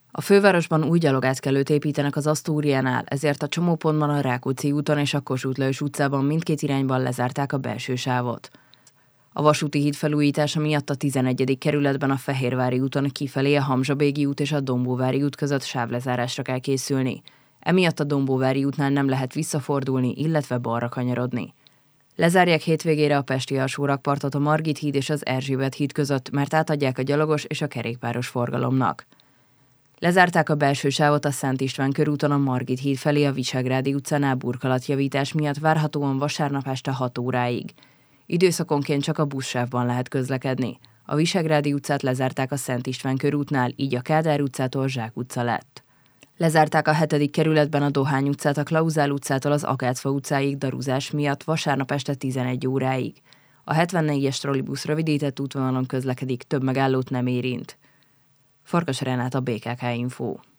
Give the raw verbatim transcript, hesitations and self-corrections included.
A fővárosban új gyalogátkelőt építenek az Asztóriánál, ezért a csomópontban a Rákóczi úton és a Kossuth Lajos utcában mindkét irányban lezárták a belső sávot. A vasúti híd felújítása miatt a tizenegyedik kerületben a Fehérvári úton kifelé a Hamzsa-Bégi út és a Dombóvári út között sávlezárásra kell készülni. Emiatt a Dombóvári útnál nem lehet visszafordulni, illetve balra kanyarodni. Lezárják hétvégére a pesti alsórakpartot a Margit híd és az Erzsébet híd között, mert átadják a gyalogos és a kerékpáros forgalomnak. Lezárták a belső sávot a Szent István körúton a Margit híd felé a Visegrádi utcánál burkolatjavítás miatt várhatóan vasárnap este hat óráig. Időszakonként csak a buszsávban lehet közlekedni. A Visegrádi utcát lezárták a Szent István körútnál, így a Kádár utcától Zsák utca lett. Lezárták a hetedik kerületben a Dohány utcát a Klauzál utcától az Akácfa utcáig daruzás miatt vasárnap este tizenegy óráig. A hetvennégyes trollibusz rövidített útvonalon közlekedik, több megállót nem érint. Farkas Renát, a bé ká ká Info.